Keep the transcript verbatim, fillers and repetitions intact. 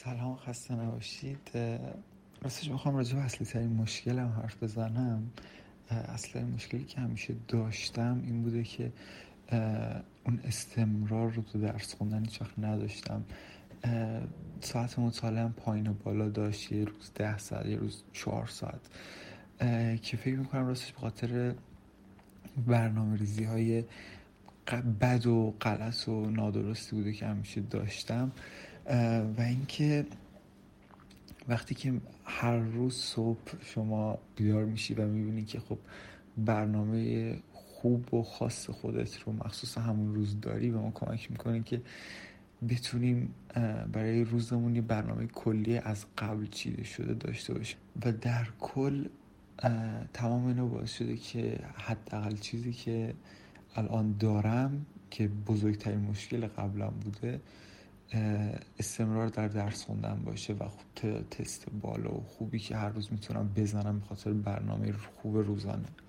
سلام، خسته نباشید. راستش میخوام راجع به اصلی ترین مشکلم حرف بزنم. اصلی ترین مشکلی که همیشه داشتم این بوده که اون استمرار رو تو درس خوندن هیچ وقت نداشتم. ساعت مطالعه‌ام پایین و بالا داشت، یه روز ده ساعت، یه روز چهار ساعت، که فکر میکنم راستش به خاطر برنامه ریزی های بد و غلط و نادرستی بوده که همیشه داشتم. و اینکه وقتی که هر روز صبح شما بیدار میشی و میبینی که خب برنامه خوب و خاص خودت رو مخصوص همون روز داری، و ما کمک میکنه که بتونیم برای روزمون یه برنامه کلی از قبل چیده شده داشته باشیم. و در کل تمام اینا باعث شده که حداقل چیزی که الان دارم که بزرگترین مشکل قبلم بوده، استمرار در درس خوندن باشه و خب تست بالا و خوبی که هر روز میتونم بزنم به خاطر برنامه خوب روزانه.